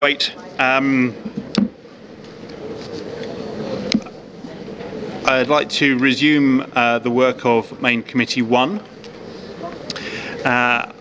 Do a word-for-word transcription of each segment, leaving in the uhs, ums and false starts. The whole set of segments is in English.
Great. Um, I'd like to resume uh, the work of Main Committee one. Uh,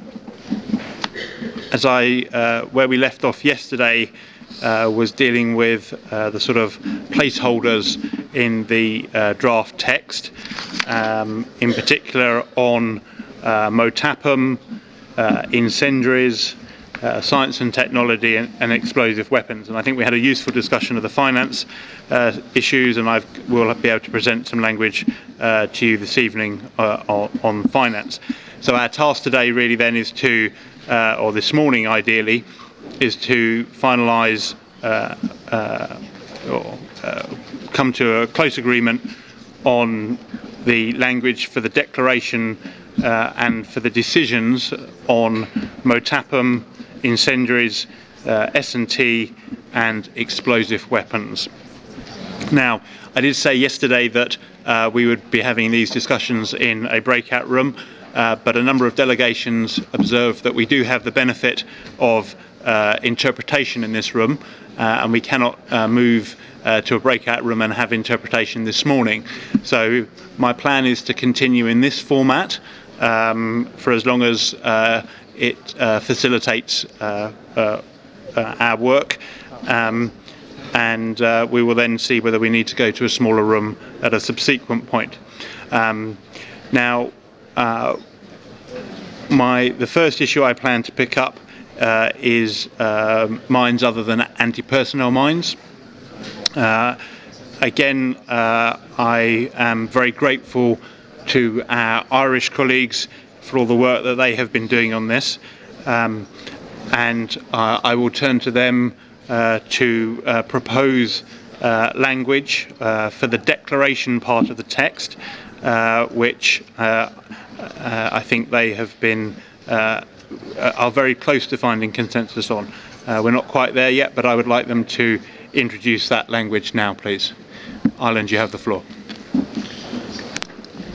as I, uh, where we left off yesterday uh, was dealing with uh, the sort of placeholders in the uh, draft text, um, in particular on uh, MOTAPM, uh, incendiaries, Uh, science and technology and, and explosive weapons. And I think we had a useful discussion of the finance uh, issues, and I will be able to present some language uh, to you this evening uh, on, on finance. So our task today really then is to, uh, or this morning ideally, is to finalise uh, uh, or uh, come to a close agreement on the language for the declaration uh, and for the decisions on MOTAPM, incendiaries, uh, S and T and explosive weapons. Now, I did say yesterday that uh, we would be having these discussions in a breakout room, uh, but a number of delegations observed that we do have the benefit of uh, interpretation in this room, uh, and we cannot uh, move uh, to a breakout room and have interpretation this morning. So my plan is to continue in this format um, for as long as uh, it uh, facilitates uh, uh, uh, our work, um, and uh, we will then see whether we need to go to a smaller room at a subsequent point. Um, now, uh, my the first issue I plan to pick up uh, is uh, mines other than anti-personnel mines. Uh, again, uh, I am very grateful to our Irish colleagues for all the work that they have been doing on this, um, and uh, I will turn to them uh, to uh, propose uh, language uh, for the declaration part of the text, uh, which uh, uh, I think they have been uh, are very close to finding consensus on. Uh, we're not quite there yet, but I would like them to introduce that language now, please. Ireland, you have the floor.